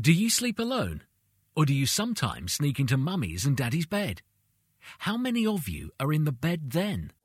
Do you sleep alone? Or do you sometimes sneak into mummy's and daddy's bed? How many of you are in the bed then?